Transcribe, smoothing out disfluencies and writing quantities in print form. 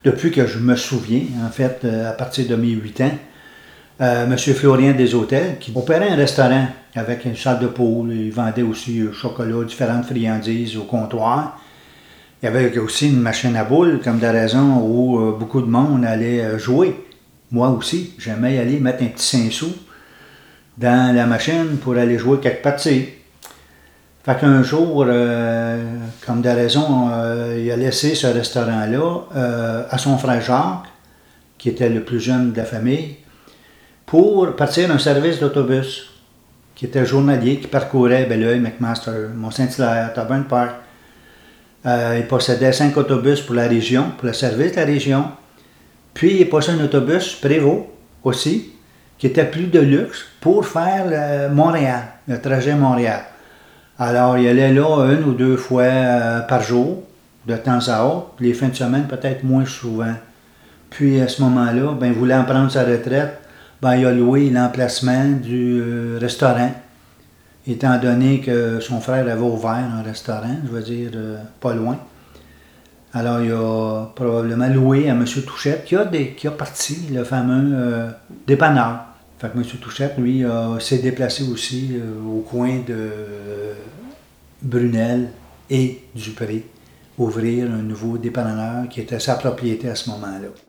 Depuis que je me souviens, en fait, à partir de mes 8 ans, M. Florien des Hôtels, qui opérait un restaurant avec une salle de pool, il vendait aussi chocolat, différentes friandises au comptoir. Il y avait aussi une machine à boules, comme de raison où beaucoup de monde allait jouer. Moi aussi, j'aimais aller mettre un petit 5 sous dans la machine pour aller jouer quelques parties. Fait qu'un jour, comme de raison, il a laissé ce restaurant-là à son frère Jacques, qui était le plus jeune de la famille, pour partir un service d'autobus qui était journalier, qui parcourait Belleuil, McMaster, Mont-Saint-Hilaire, Tobin Park. Il possédait 5 autobus pour la région, pour le service de la région. Puis il possédait un autobus Prévost aussi, qui était plus de luxe pour faire Montréal, le trajet Montréal. Alors, il allait là 1 ou 2 fois par jour, de temps à autre, les fins de semaine peut-être moins souvent. Puis à ce moment-là, voulant prendre sa retraite, il a loué l'emplacement du restaurant, étant donné que son frère avait ouvert un restaurant, je veux dire, pas loin. Alors, il a probablement loué à M. Touchette, qui a parti le fameux dépanneur. Fait que M. Touchette, lui, s'est déplacé aussi au coin de Brunel et Dupré, ouvrir un nouveau dépanneur qui était sa propriété à ce moment-là.